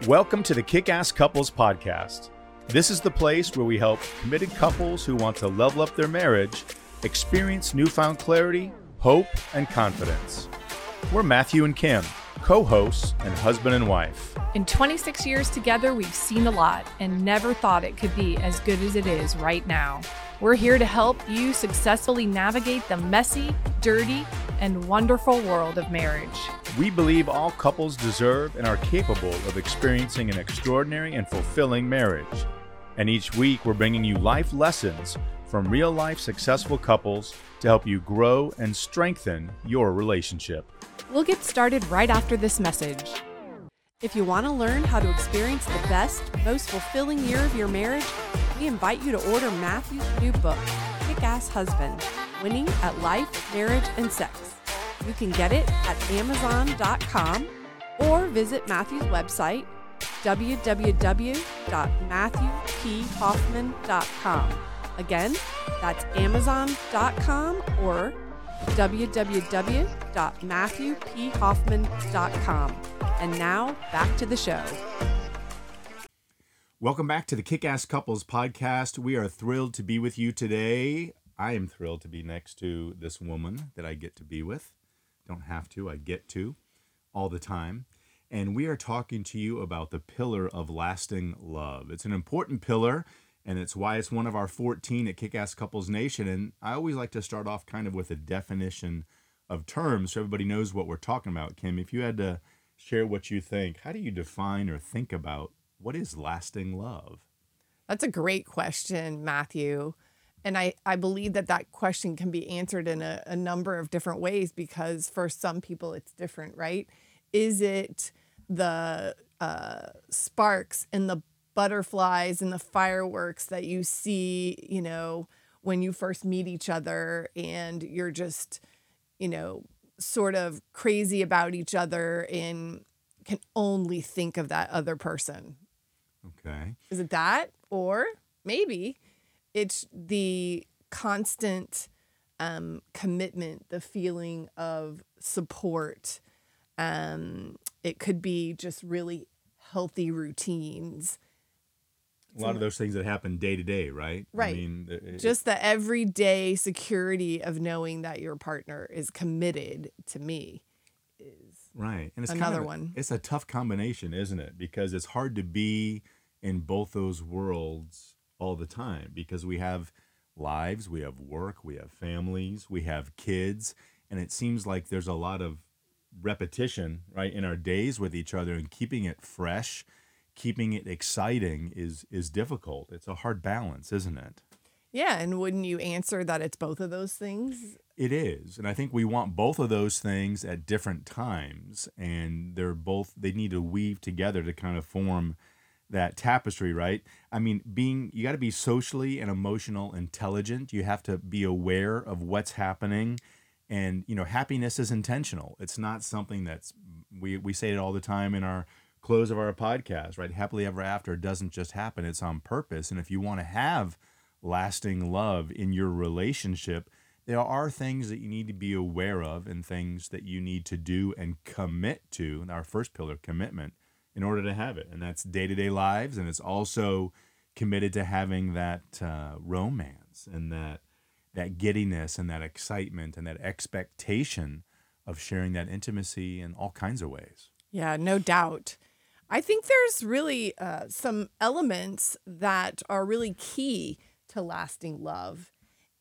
Welcome to the Kick-Ass Couples Podcast. This is the place where we help committed couples who want to level up their marriage experience newfound clarity, hope, and confidence. We're Matthew and Kim, co-hosts and husband and wife. In 26 years together, we've seen a lot and never thought it could be as good as it is right now. We're here to help you successfully navigate the messy, dirty, and wonderful world of marriage. We believe all couples deserve and are capable of experiencing an extraordinary and fulfilling marriage. And each week, we're bringing you life lessons from real-life successful couples to help you grow and strengthen your relationship. We'll get started right after this message. If you want to learn how to experience the best, most fulfilling year of your marriage, we invite you to order Matthew's new book, Kick-Ass Husband, Winning at Life, Marriage, and Sex. You can get it at Amazon.com or visit Matthew's website, www.matthewphoffman.com. Again, that's Amazon.com or www.matthewphoffman.com. And now, back to the show. Welcome back to the Kick-Ass Couples Podcast. We are thrilled to be with you today. I am thrilled to be next to this woman that I get to be with. Don't have to, I get to all the time. And we are talking to you about the pillar of lasting love. It's an important pillar, and it's why it's one of our 14 at Kick-Ass Couples Nation. And I always like to start off kind of with a definition of terms so everybody knows what we're talking about. Kim, if you had to share what you think, how do you define or think about what is lasting love? That's a great question, Matthew. And I believe that question can be answered in a number of different ways because for some people it's different, right? Is it the sparks and the butterflies and the fireworks that you see, when you first meet each other and you're just, sort of crazy about each other and can only think of that other person? Okay. Is it that? Or maybe it's the constant commitment, the feeling of support. It could be just really healthy routines. A lot of those things that happen day to day, right? Right. I mean, just the everyday security of knowing that your partner is committed to me is right. And it's another one. It's a tough combination, isn't it? Because it's hard to be in both those worlds all the time because we have lives, we have work, we have families, we have kids, and it seems like there's a lot of repetition, right, in our days with each other, and keeping it fresh, keeping it exciting is difficult. It's a hard balance, isn't it? Yeah, and wouldn't you answer that it's both of those things? It is, and I think we want both of those things at different times, and they need to weave together to kind of form that tapestry, right? I mean, you got to be socially and emotional intelligent. You have to be aware of what's happening. And, happiness is intentional. It's not something we say it all the time in our close of our podcast, right? Happily ever after doesn't just happen. It's on purpose. And if you want to have lasting love in your relationship, there are things that you need to be aware of and things that you need to do and commit to. Our first pillar, commitment, in order to have it. And that's day-to-day lives. And it's also committed to having that romance and that giddiness and that excitement and that expectation of sharing that intimacy in all kinds of ways. Yeah, no doubt. I think there's really some elements that are really key to lasting love.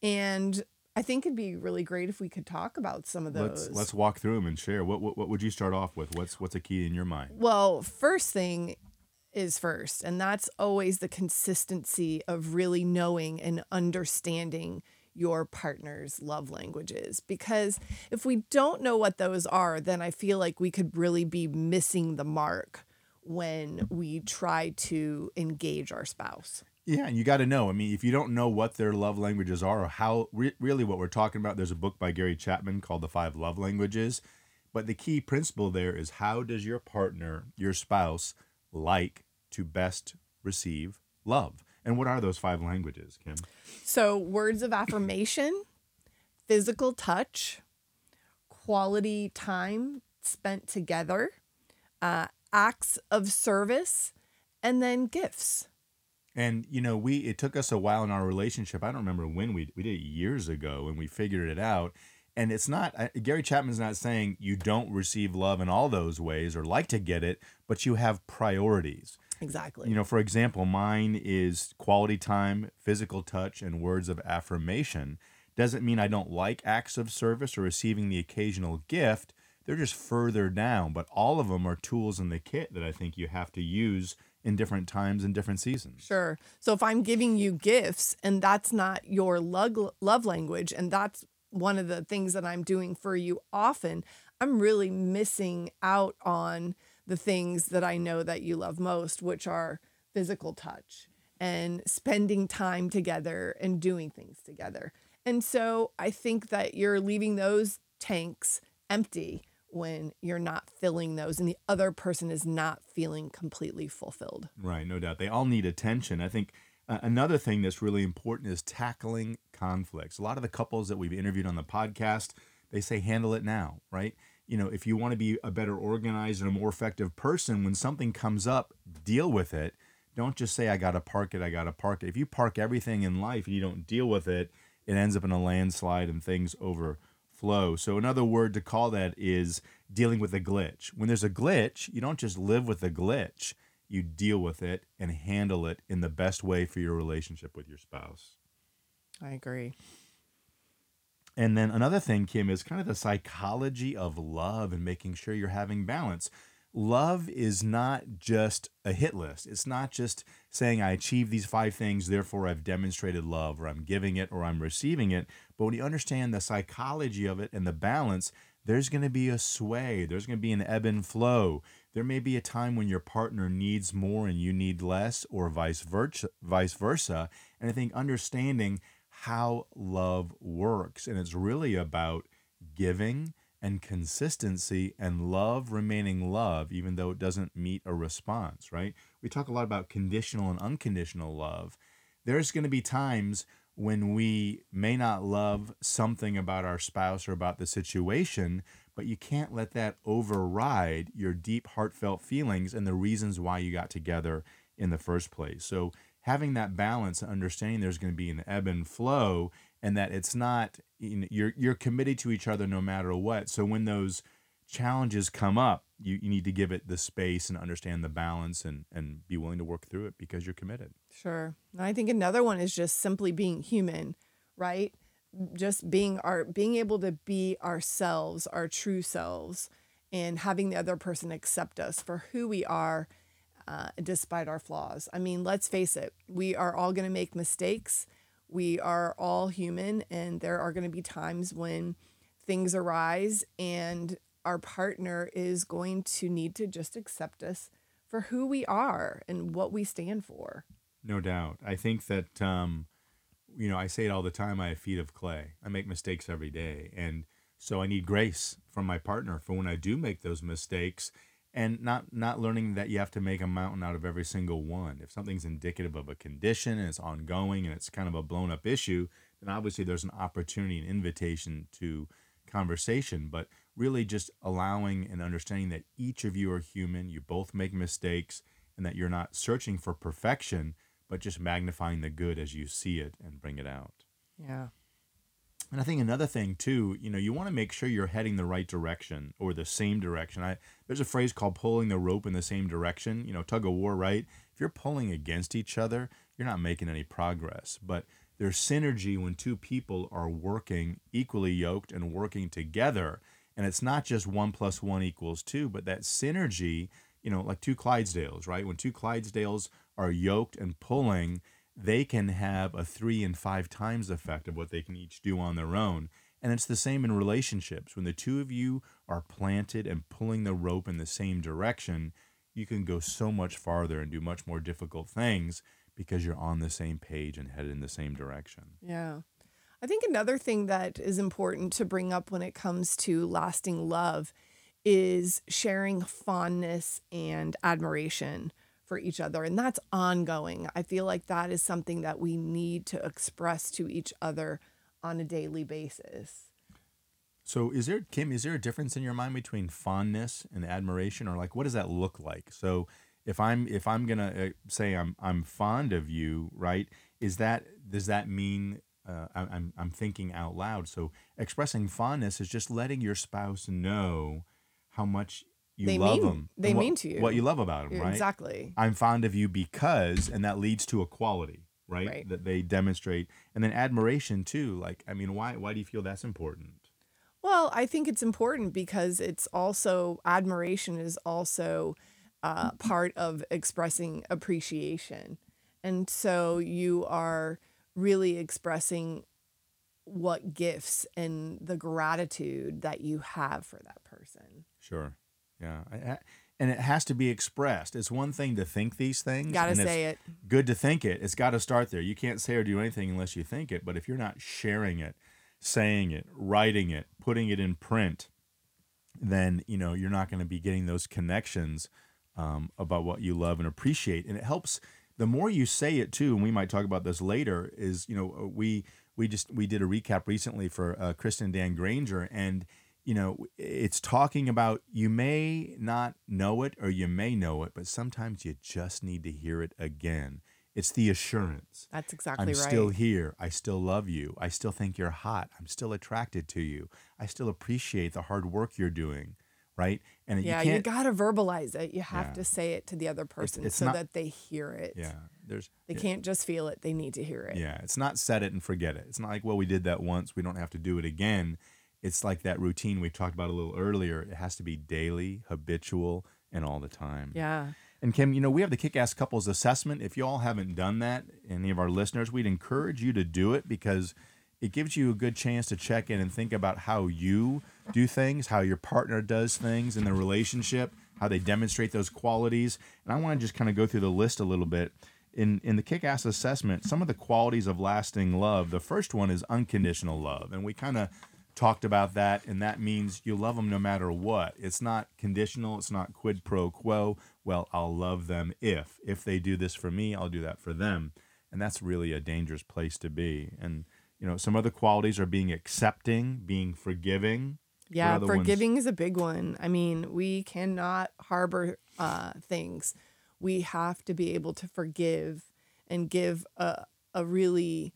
And I think it'd be really great if we could talk about some of those. Let's walk through them and share. What would you start off with? What's a key in your mind? Well, first thing is first, and that's always the consistency of really knowing and understanding your partner's love languages. Because if we don't know what those are, then I feel like we could really be missing the mark when we try to engage our spouse. Yeah, and you got to know. I mean, if you don't know what their love languages are or how really what we're talking about, there's a book by Gary Chapman called The 5 Love Languages. But the key principle there is, how does your partner, your spouse, like to best receive love? And what are those 5 languages, Kim? So words of affirmation, physical touch, quality time spent together, acts of service, and then gifts. And it took us a while in our relationship. I don't remember when we did it years ago, and we figured it out. And it's not Gary Chapman's not saying you don't receive love in all those ways or like to get it, but you have priorities. Exactly. For example, mine is quality time, physical touch, and words of affirmation. Doesn't mean I don't like acts of service or receiving the occasional gift. They're just further down, but all of them are tools in the kit that I think you have to use in different times and different seasons. Sure. So if I'm giving you gifts and that's not your love language, and that's one of the things that I'm doing for you often, I'm really missing out on the things that I know that you love most, which are physical touch and spending time together and doing things together. And so I think that you're leaving those tanks empty when you're not filling those and the other person is not feeling completely fulfilled. Right, no doubt. They all need attention. I think another thing that's really important is tackling conflicts. A lot of the couples that we've interviewed on the podcast, they say handle it now, right? If you want to be a better organized and a more effective person, when something comes up, deal with it. Don't just say, I got to park it. If you park everything in life and you don't deal with it, it ends up in a landslide and things overflow. So another word to call that is dealing with a glitch. When there's a glitch, you don't just live with the glitch. You deal with it and handle it in the best way for your relationship with your spouse. I agree. And then another thing, Kim, is kind of the psychology of love and making sure you're having balance. Love is not just a hit list. It's not just saying I achieved these 5 things, therefore I've demonstrated love, or I'm giving it, or I'm receiving it. But when you understand the psychology of it and the balance, there's going to be a sway. There's going to be an ebb and flow. There may be a time when your partner needs more and you need less, or vice versa. And I think understanding how love works, and it's really about giving and consistency and love remaining love, even though it doesn't meet a response, right? We talk a lot about conditional and unconditional love. There's going to be times when we may not love something about our spouse or about the situation, but you can't let that override your deep, heartfelt feelings and the reasons why you got together in the first place. So having that balance and understanding there's going to be an ebb and flow, and that it's not, you're committed to each other no matter what. So when those challenges come up, you need to give it the space and understand the balance and be willing to work through it because you're committed. Sure. And I think another one is just simply being human, right? Just being able to be ourselves, our true selves, and having the other person accept us for who we are, despite our flaws. I mean, let's face it, we are all going to make mistakes. We are all human, and there are going to be times when things arise and our partner is going to need to just accept us for who we are and what we stand for. No doubt. I think that, I say it all the time, I have feet of clay. I make mistakes every day. And so I need grace from my partner for when I do make those mistakes, and not learning that you have to make a mountain out of every single one. If something's indicative of a condition and it's ongoing and it's kind of a blown up issue, then obviously there's an opportunity, an invitation to conversation, but really just allowing and understanding that each of you are human, you both make mistakes, and that you're not searching for perfection, but just magnifying the good as you see it and bring it out. Yeah. And I think another thing too, you want to make sure you're heading the right direction or the same direction. There's a phrase called pulling the rope in the same direction, tug of war, right? If you're pulling against each other, you're not making any progress. But there's synergy when two people are working equally yoked and working together. And it's not just 1 + 1 = 2, but that synergy, like two Clydesdales, right? When two Clydesdales are yoked and pulling, they can have a 3 and 5 times effect of what they can each do on their own. And it's the same in relationships. When the two of you are planted and pulling the rope in the same direction, you can go so much farther and do much more difficult things because you're on the same page and headed in the same direction. Yeah. I think another thing that is important to bring up when it comes to lasting love is sharing fondness and admiration for each other. And that's ongoing. I feel like that is something that we need to express to each other on a daily basis. So Kim, is there a difference in your mind between fondness and admiration, or like what does that look like? So if I'm gonna say I'm fond of you, right? Does that mean I'm thinking out loud? So expressing fondness is just letting your spouse know how much you They love mean them, they and mean to what you you. love about them, right? Exactly. I'm fond of you because, and that leads to a quality, right? Right. That they demonstrate, and then admiration too. Like, I mean, why do you feel that's important? Well, I think it's important because it's also admiration is also part of expressing appreciation. And so you are really expressing what gifts and the gratitude that you have for that person. Sure. Yeah. And it has to be expressed. It's one thing to think these things, Gotta and it's say it. good to think it. It's got to start there. You can't say or do anything unless you think it. But if you're not sharing it, saying it, writing it, putting it in print, then you're not going to be getting those connections about what you love and appreciate. And it helps the more you say it too. And we might talk about this later. Is we did a recap recently for Kristen and Dan Granger, and it's talking about you may not know it or you may know it, but sometimes you just need to hear it again. It's the assurance. That's exactly I'm right. still here. I still love you. I still think you're hot. I'm still attracted to you. I still appreciate the hard work you're doing, right? And Yeah, you you can't. gotta verbalize it. You have Yeah. to say it to the other person It's so not. that they hear it. Yeah, there's. They Yeah, can't just feel it, they need to hear it. yeah, it's not set it and forget it. It's not like, well, we did that once. We don't have to do it again. It's like that routine we talked about a little earlier. It has to be daily, habitual, and all the time. Yeah. And Kim, we have the Kick-Ass Couples Assessment. If you all haven't done that, any of our listeners, we'd encourage you to do it because it gives you a good chance to check in and think about how you do things, how your partner does things in the relationship, how they demonstrate those qualities. And I want to just kind of go through the list a little bit. In the Kick-Ass Assessment, some of the qualities of lasting love, the first one is unconditional love. And we kind of talked about that, and that means you love them no matter what. It's not conditional. It's not quid pro quo. Well, I'll love them if they do this for me, I'll do that for them. And that's really a dangerous place to be. And, some other qualities are being accepting, being forgiving. Yeah, What other ones? forgiving is a big one. I mean, we cannot harbor things. We have to be able to forgive and give a really,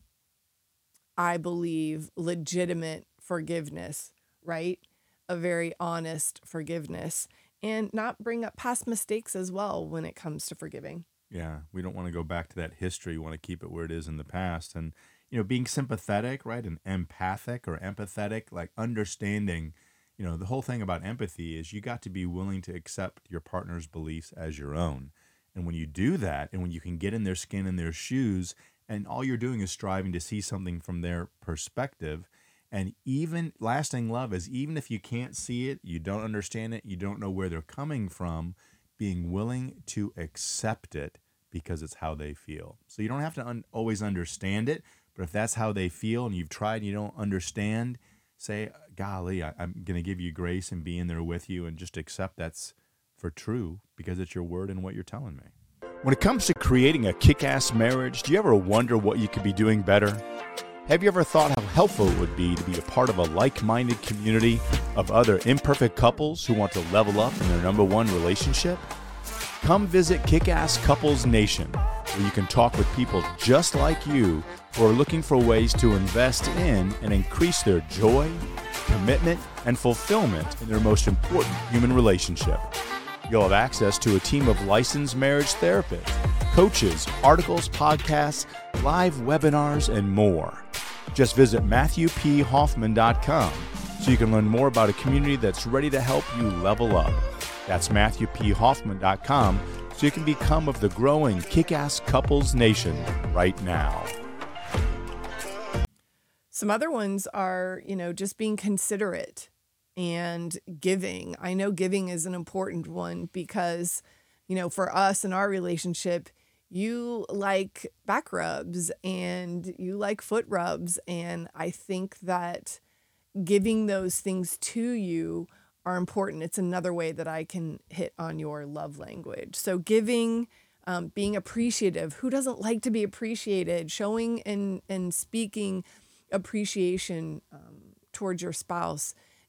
I believe, legitimate forgiveness, right? A very honest forgiveness and not bring up past mistakes as well when it comes to forgiving. Yeah, we don't want to go back to that history. We want to keep it where it is in the past. And, being sympathetic, right, and empathic or empathetic, like understanding, the whole thing about empathy is you got to be willing to accept your partner's beliefs as your own. And when you do that, and when you can get in their skin and their shoes, and all you're doing is striving to see something from their perspective, and even lasting love is even if you can't see it, you don't understand it, you don't know where they're coming from, being willing to accept it because it's how they feel. So you don't have to always understand it, but if that's how they feel and you've tried and you don't understand, say, golly, I'm going to give you grace and be in there with you and just accept that's for true because it's your word and what you're telling me. When it comes to creating a kick-ass marriage, do you ever wonder what you could be doing better? Have you ever thought how helpful it would be to be a part of a like-minded community of other imperfect couples who want to level up in their number one relationship? Come visit Kick-Ass Couples Nation, where you can talk with people just like you who are looking for ways to invest in and increase their joy, commitment, and fulfillment in their most important human relationship. You'll have access to a team of licensed marriage therapists, coaches, articles, podcasts, live webinars, and more. Just visit MatthewPHoffman.com so you can learn more about a community that's ready to help you level up. That's MatthewPHoffman.com so you can become of the growing Kick-Ass Couples Nation right now. Some other ones are, just being considerate and giving. I know giving is an important one because, for us in our relationship, you like back rubs and you like foot rubs. And I think that giving those things to you are important. It's another way that I can hit on your love language. So giving, being appreciative. Who doesn't like to be appreciated? Showing and speaking appreciation towards your spouse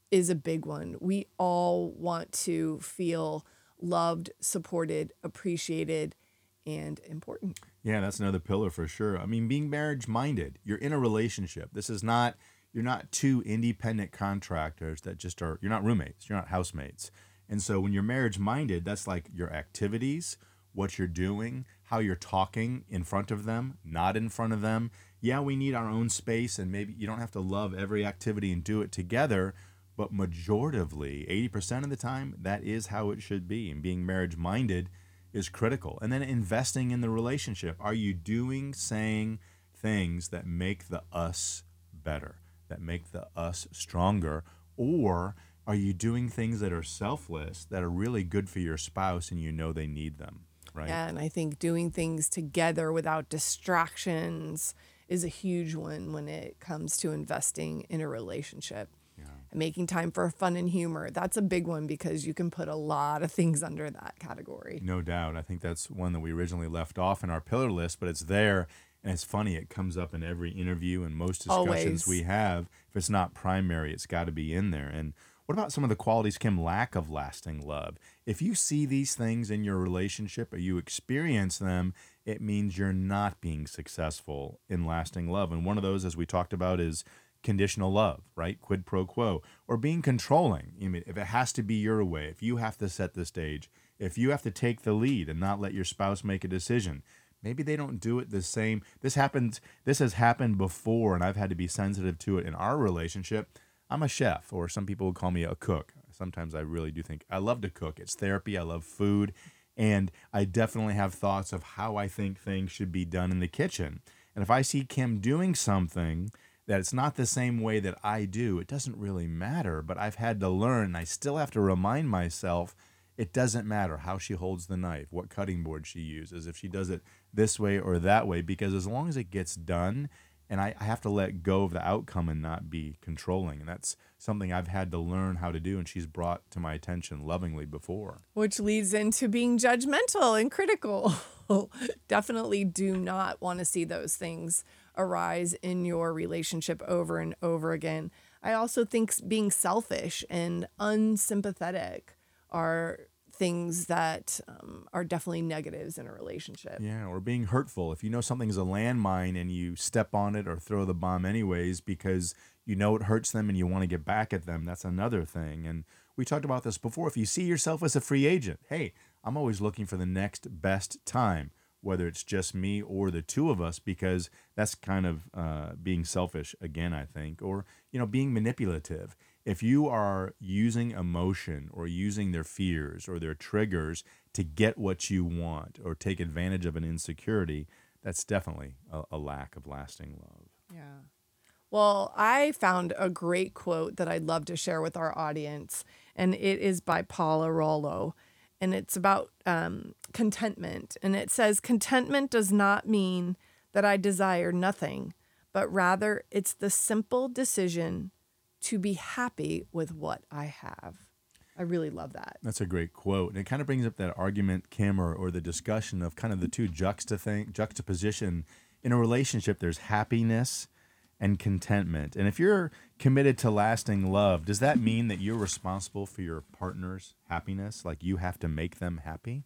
is a big one. We all want to feel loved, supported, appreciated, and important. Yeah, that's another pillar for sure. I mean, being marriage minded, you're in a relationship. This is not, you're not two independent contractors that just are, you're not roommates, you're not housemates. And so when you're marriage minded, that's like your activities, what you're doing, how you're talking in front of them, not in front of them. Yeah, we need our own space, and maybe you don't have to love every activity and do it together, but majoritively, 80% of the time, that is how it should be. And being marriage minded is critical. And then investing in the relationship. Are you doing, saying things that make the us better, that make the us stronger? Or are you doing things that are selfless, that are really good for your spouse and you know they need them, right? Yeah, and I think doing things together without distractions is a huge one when it comes to investing in a relationship. And making time for fun and humor. That's a big one because you can put a lot of things under that category. No doubt. I think that's one that we originally left off in our pillar list, but it's there. And it's funny, it comes up in every interview and most discussions Always. we have. If it's not primary, it's got to be in there. And what about some of the qualities, Kim, lack of lasting love? If you see these things in your relationship or you experience them, it means you're not being successful in lasting love. And one of those, as we talked about, is conditional love, right? Quid pro quo, or being controlling. I mean, if it has to be your way, if you have to set the stage, if you have to take the lead and not let your spouse make a decision, maybe they don't do it the same. This has happened before, and I've had to be sensitive to it in our relationship. I'm a chef, or some people would call me a cook. Sometimes I really do think I love to cook. It's therapy. I love food. And I definitely have thoughts of how I think things should be done in the kitchen. And if I see Kim doing something that it's not the same way that I do, it doesn't really matter. But I've had to learn, and I still have to remind myself, it doesn't matter how she holds the knife, what cutting board she uses, if she does it this way or that way, because as long as it gets done, and I have to let go of the outcome and not be controlling. And that's something I've had to learn how to do, and she's brought to my attention lovingly before. Which leads into being judgmental and critical. Definitely do not want to see those things arise in your relationship over and over again. I also think being selfish and unsympathetic are things that are definitely negatives in a relationship. Yeah, or being hurtful. If you know something's a landmine and you step on it or throw the bomb anyways because you know it hurts them and you want to get back at them, that's another thing. And we talked about this before. If you see yourself as a free agent, hey, I'm always looking for the next best time, whether it's just me or the two of us, because that's kind of being selfish again, I think, or, being manipulative. If you are using emotion or using their fears or their triggers to get what you want or take advantage of an insecurity, that's definitely a lack of lasting love. Yeah. Well, I found a great quote that I'd love to share with our audience, and it is by Paula Rollo, and it's about contentment. And it says, "Contentment does not mean that I desire nothing, but rather it's the simple decision to be happy with what I have." I really love that. That's a great quote. And it kind of brings up that argument, Kim, or the discussion of kind of the two juxtaposition. In a relationship, there's happiness and contentment. And if you're committed to lasting love, does that mean that you're responsible for your partner's happiness? Like you have to make them happy?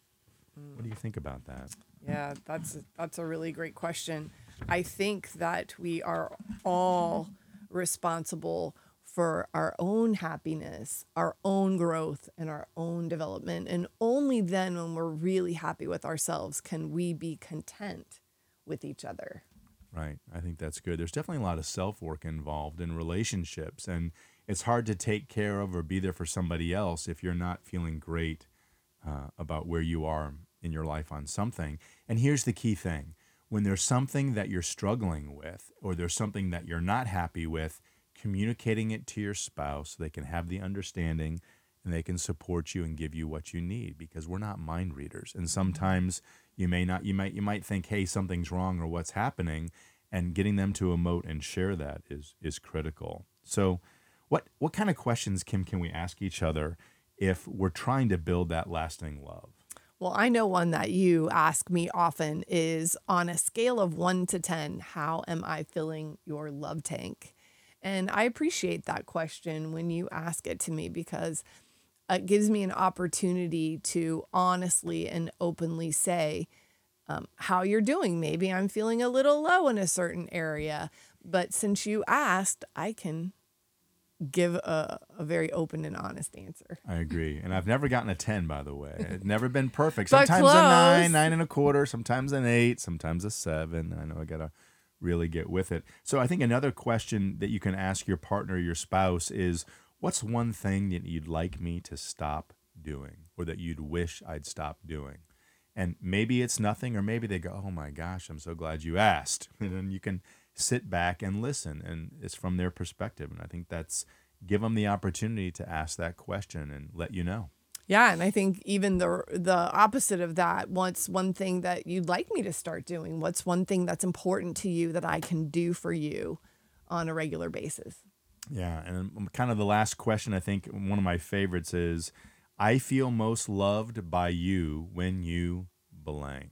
What do you think about that? Yeah, that's a really great question. I think that we are all responsible for our own happiness, our own growth, and our own development. And only then, when we're really happy with ourselves, can we be content with each other. Right. I think that's good. There's definitely a lot of self-work involved in relationships, and it's hard to take care of or be there for somebody else if you're not feeling great about where you are in your life on something. And here's the key thing. When there's something that you're struggling with or there's something that you're not happy with, communicating it to your spouse so they can have the understanding and they can support you and give you what you need, because we're not mind readers. And sometimes you might think, hey, something's wrong or what's happening, and getting them to emote and share that is critical. So what kind of questions, Kim, can we ask each other if we're trying to build that lasting love? Well, I know one that you ask me often is, on a scale of 1 to 10, how am I filling your love tank? And I appreciate that question when you ask it to me, because it gives me an opportunity to honestly and openly say how you're doing. Maybe I'm feeling a little low in a certain area, but since you asked, I can give a very open and honest answer. I agree. And I've never gotten a 10, by the way. It's never been perfect. But Sometimes a 9, close. 9 and a quarter, sometimes an 8, sometimes a 7. I know I got to really get with it. So I think another question that you can ask your partner, your spouse, is what's one thing that you'd like me to stop doing, or that you'd wish I'd stop doing? And maybe it's nothing, or maybe they go, oh my gosh, I'm so glad you asked. And then you can sit back and listen, and it's from their perspective. And I think that's give them the opportunity to ask that question and let you know. Yeah, and I think even the opposite of that, what's one thing that you'd like me to start doing? What's one thing that's important to you that I can do for you on a regular basis? Yeah, and kind of the last question, I think one of my favorites is, I feel most loved by you when you blank.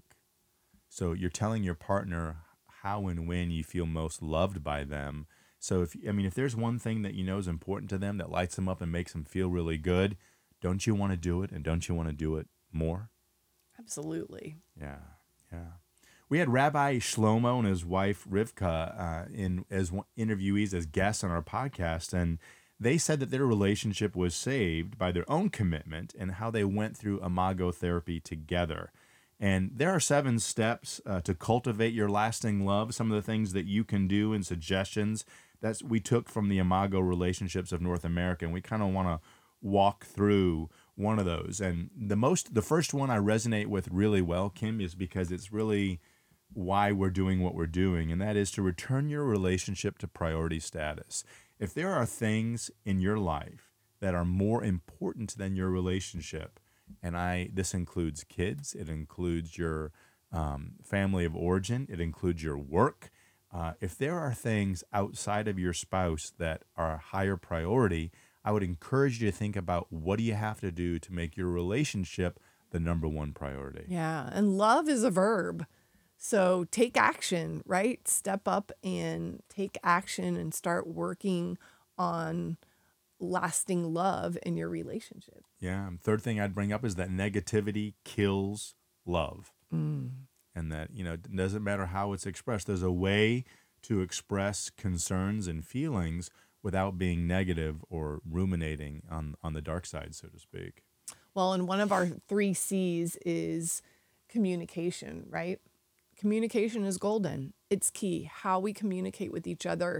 So you're telling your partner how and when you feel most loved by them. So if there's one thing that you know is important to them that lights them up and makes them feel really good, don't you want to do it, and don't you want to do it more? Absolutely. Yeah, yeah. We had Rabbi Shlomo and his wife Rivka as interviewees, as guests on our podcast, and they said that their relationship was saved by their own commitment and how they went through imago therapy together. And there are 7 steps to cultivate your lasting love, some of the things that you can do and suggestions that we took from the Imago Relationships of North America, and we kind of want to walk through one of those. And the first one I resonate with really well, Kim, is because it's really why we're doing what we're doing, and that is to return your relationship to priority status. If there are things in your life that are more important than your relationship, and this includes kids, it includes your family of origin, it includes your work. If there are things outside of your spouse that are a higher priority, I would encourage you to think about, what do you have to do to make your relationship the number one priority? Yeah, and love is a verb. So take action, right? Step up and take action and start working on lasting love in your relationship. Yeah. Third thing I'd bring up is that negativity kills love. And that, it doesn't matter how it's expressed. There's a way to express concerns and feelings without being negative or ruminating on the dark side, so to speak. Well, and one of our 3 C's is communication, right? Communication is golden. It's key. How we communicate with each other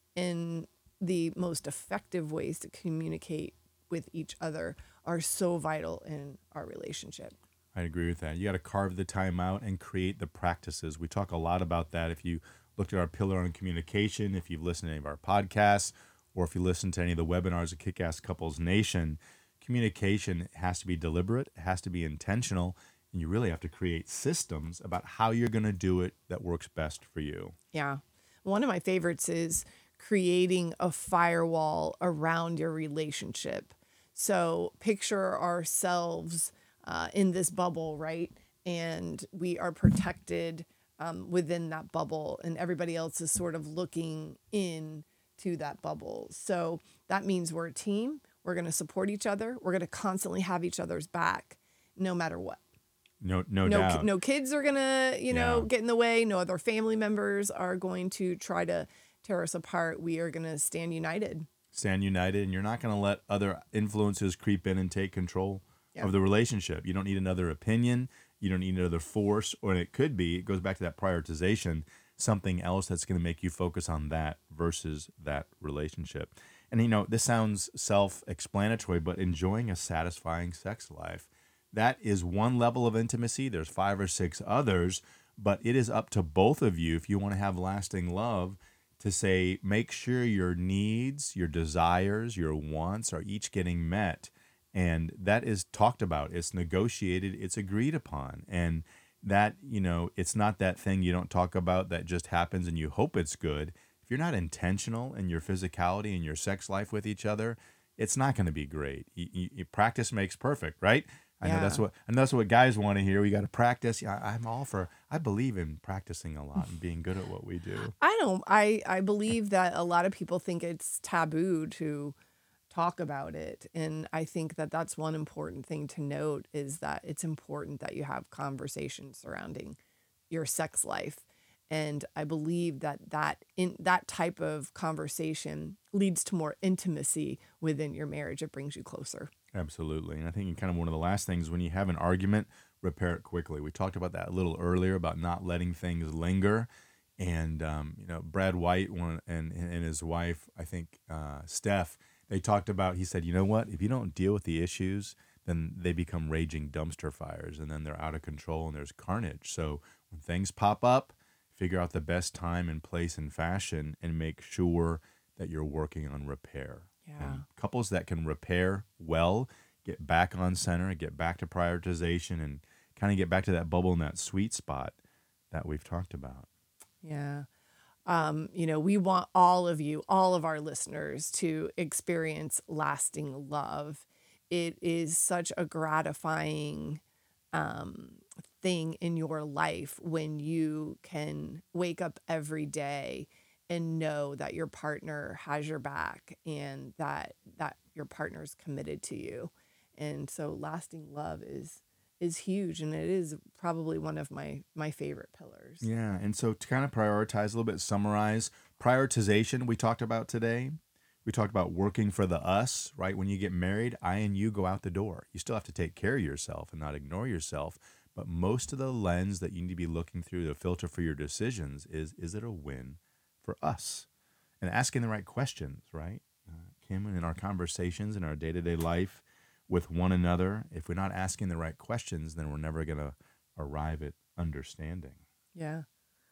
in the most effective ways to communicate with each other are so vital in our relationship. I agree with that. You got to carve the time out and create the practices. We talk a lot about that. If you looked at our pillar on communication, if you've listened to any of our podcasts, or if you listen to any of the webinars of Kick-Ass Couples Nation, communication has to be deliberate, it has to be intentional, and you really have to create systems about how you're going to do it that works best for you. Yeah. One of my favorites is creating a firewall around your relationship. So picture ourselves in this bubble, right? And we are protected within that bubble, and everybody else is sort of looking in to that bubble. So that means we're a team. We're going to support each other. We're going to constantly have each other's back, no matter what. No doubt. No kids are going to, get in the way. No other family members are going to try to tear us apart. We are going to stand united. Stand united, and you're not going to let other influences creep in and take control of the relationship. You don't need another opinion. You don't need another force, or it goes back to that prioritization, something else that's going to make you focus on that versus that relationship. And, this sounds self-explanatory, but enjoying a satisfying sex life, that is one level of intimacy. There's 5 or 6 others, but it is up to both of you, if you want to have lasting love, to say, make sure your needs, your desires, your wants are each getting met. And that is talked about. It's negotiated. It's agreed upon. And that, it's not that thing you don't talk about that just happens and you hope it's good. If you're not intentional in your physicality and your sex life with each other, it's not going to be great. Practice makes perfect, right? I know that's what guys want to hear. We got to practice. Yeah, I believe in practicing a lot and being good at what we do. I believe that a lot of people think it's taboo to talk about it. And I think that that's one important thing to note, is that it's important that you have conversations surrounding your sex life. And I believe that in that type of conversation leads to more intimacy within your marriage. It brings you closer. Absolutely. And I think kind of one of the last things, when you have an argument, repair it quickly. We talked about that a little earlier, about not letting things linger. And, Brad White and his wife, I think Steph, they talked about, he said, you know what, if you don't deal with the issues, then they become raging dumpster fires, and then they're out of control and there's carnage. So when things pop up, figure out the best time and place and fashion, and make sure that you're working on repair. Yeah. And couples that can repair well, get back on center, get back to prioritization, and kind of get back to that bubble and that sweet spot that we've talked about. Yeah. We want all of our listeners to experience lasting love. It is such a gratifying thing in your life when you can wake up every day and know that your partner has your back, and that your partner is committed to you. And so lasting love is huge, and it is probably one of my favorite pillars. Yeah, and so to kind of prioritize a little bit, summarize, prioritization we talked about today. We talked about working for the us, right? When you get married, I and you go out the door. You still have to take care of yourself and not ignore yourself, but most of the lens that you need to be looking through, the filter for your decisions, is it a win for us? And asking the right questions, right? Kim, in our conversations, in our day-to-day life with one another, if we're not asking the right questions, then we're never going to arrive at understanding. Yeah.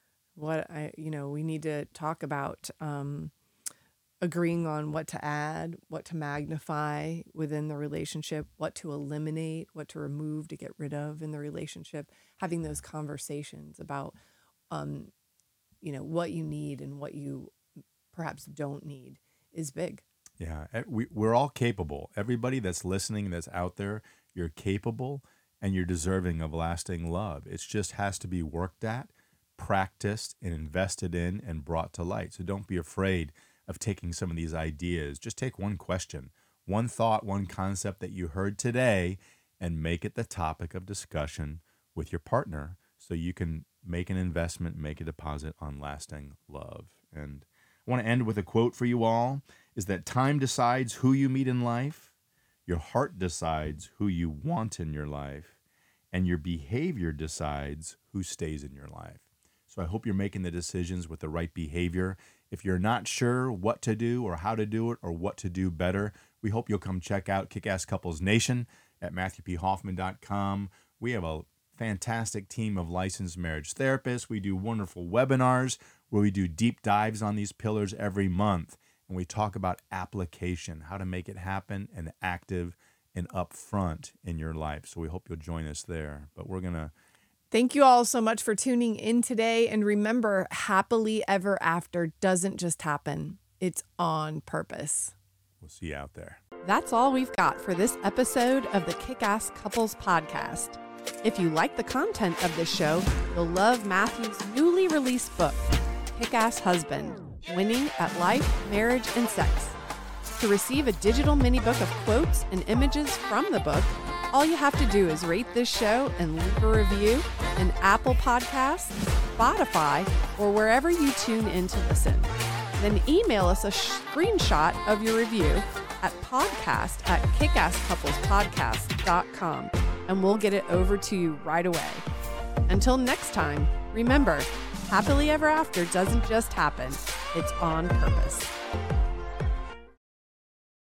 We need to talk about agreeing on what to add, what to magnify within the relationship, what to eliminate, what to remove, to get rid of in the relationship. Having those conversations about, what you need and what you perhaps don't need is big. Yeah, we're all capable. Everybody that's listening, that's out there, you're capable and you're deserving of lasting love. It just has to be worked at, practiced, and invested in, and brought to light. So don't be afraid of taking some of these ideas. Just take one question, one thought, one concept that you heard today, and make it the topic of discussion with your partner so you can make an investment, make a deposit on lasting love. And I want to end with a quote for you all, is that time decides who you meet in life, your heart decides who you want in your life, and your behavior decides who stays in your life. So I hope you're making the decisions with the right behavior. If you're not sure what to do or how to do it or what to do better, we hope you'll come check out Kick-Ass Couples Nation at MatthewPHoffman.com. We have a fantastic team of licensed marriage therapists. We do wonderful webinars where we do deep dives on these pillars every month. And we talk about application, how to make it happen and active and upfront in your life. So we hope you'll join us there. But we're going to... Thank you all so much for tuning in today. And remember, happily ever after doesn't just happen. It's on purpose. We'll see you out there. That's all we've got for this episode of the Kick-Ass Couples Podcast. If you like the content of this show, you'll love Matthew's newly released book, Kick-Ass Husband, Winning at Life, Marriage, and Sex. To receive a digital mini book of quotes and images from the book, all you have to do is rate this show and leave a review in Apple Podcasts, Spotify, or wherever you tune in to listen. Then email us a screenshot of your review at podcast@kickasscouplespodcast.com, and we'll get it over to you right away. Until next time, remember, happily ever after doesn't just happen, it's on purpose.